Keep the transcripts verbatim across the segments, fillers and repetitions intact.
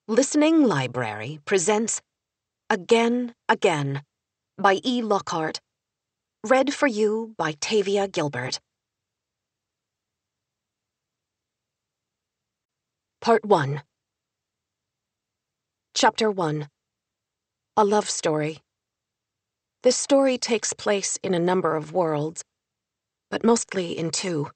Listening Library presents Again, Again by E. Lockhart. Read for you by Tavia Gilbert. Part one. Chapter one. A Love Story. This story takes place in a number of worlds, but mostly in two.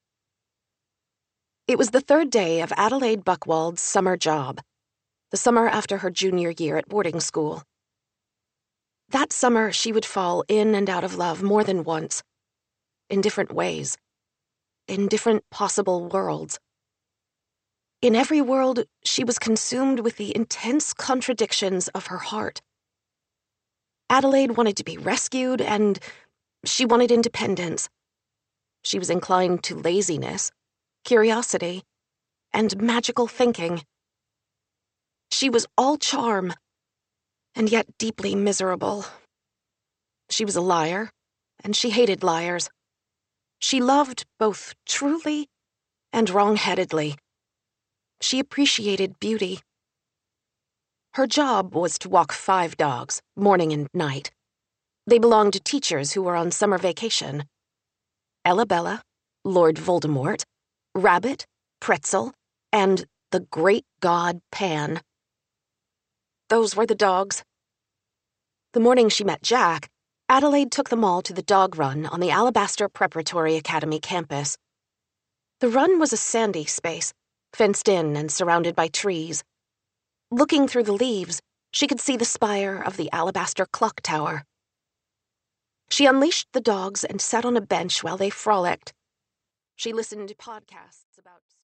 It was the third day of Adelaide Buchwald's summer job, the summer after her junior year at boarding school. That summer, she would fall in and out of love more than once, in different ways, in different possible worlds. In every world, she was consumed with the intense contradictions of her heart. Adelaide wanted to be rescued, and she wanted independence. She was inclined to laziness, curiosity, and magical thinking. She was all charm, and yet deeply miserable. She was a liar, and she hated liars. She loved both truly and wrong-headedly. She appreciated beauty. Her job was to walk five dogs, morning and night. They belonged to teachers who were on summer vacation. Ellabella, Lord Voldemort, Rabbit, Pretzel, and the great god Pan. Those were the dogs. The morning she met Jack, Adelaide took them all to the dog run on the Alabaster Preparatory Academy campus. The run was a sandy space, fenced in and surrounded by trees. Looking through the leaves, she could see the spire of the Alabaster Clock Tower. She unleashed the dogs and sat on a bench while they frolicked. She listened to podcasts about